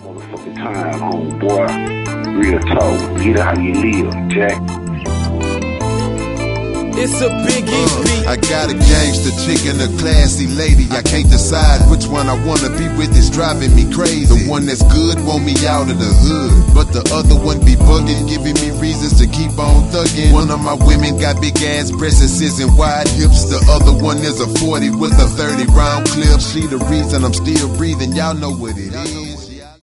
Motherfucking time, homeboy. Real talk. Get it how you live, Jack. It's a big beat. I got a gangster chick and a classy lady. I can't decide which one I wanna be with. It's driving me crazy. The one that's good want me out of the hood, but the other one be bugging, giving me reasons to keep on thugging. One of my women got big ass breasts and wide hips. The other one is a 40 with a 30 round clip. She the reason I'm still breathing. Y'all know what it is.